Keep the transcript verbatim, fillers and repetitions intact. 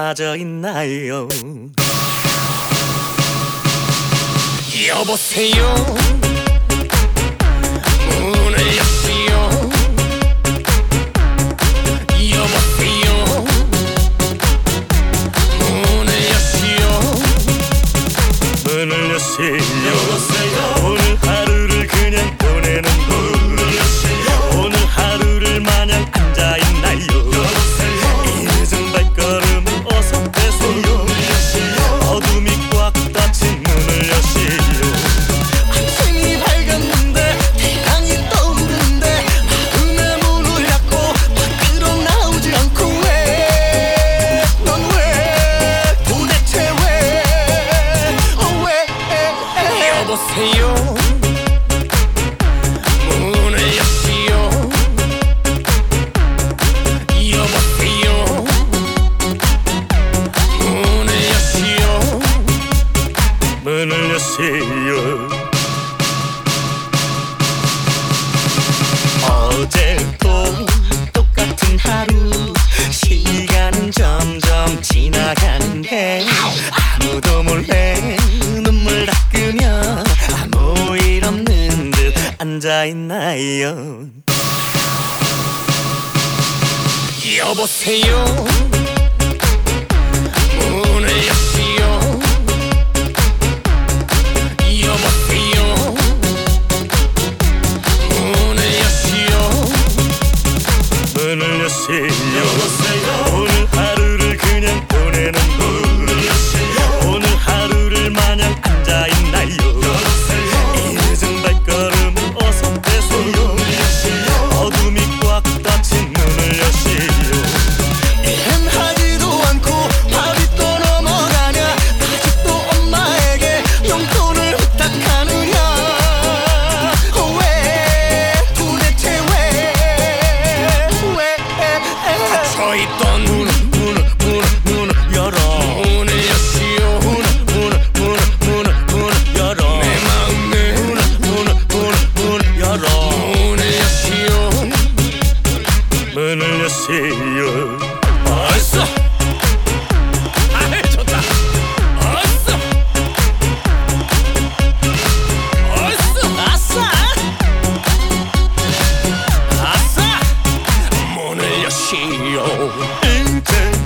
빠져 있나요? 여보세요, 문을 여시오. 여보세요, 문을 여시오. 문을 여시오. 오늘 하루를 그냥 보내는 분, 오늘 하루를 마냥 앉아있나요? 이 늦은 발걸음을 어서 빼세요. 어둠이 꽉 닫힌 문을 여시오. 아침이 밝았는데 태양이 떠오르는데 마음의 문을 닫고 밖으로 나오지 않고 왜? 넌 왜? 도대체 왜? 어 왜? 여보세요, 문을 여시오. 여보세요, 문을 여시오. 문을 여시오. 어제도 똑같은 하루, 시간은 점점 지나가는데 아무도 몰래 눈물 닦으며 아무 일 없는 듯 앉아있나요? 여보세요, 문을 여시오. 여보세요, 문을 여시오. 문을 여시오. 오늘 하루를 그냥 보내는 분, 오늘 하루를 마냥 앉아있나요? 이 늦은 발걸음을 어서 빼세요. 어둠이 꽉 닫힌 문을 여시오. 일은 하지도 않고 밥이 또 넘어가냐? 아직도 엄마에게 용돈을 부탁하느냐? 어, 왜? 도대체 왜? 왜? 닫혀있던 문을 문을 문을 문을 열어. 문을 여시오. 문을 문을 문을 문을 문을 열어. 내 마음을 문을 문을 문을 문을 열어. 문을 여시오. 문을 여시오. 어서! 아이 좋다. 어서! 어서! 아싸! 아싸! 문을 여시오. 이제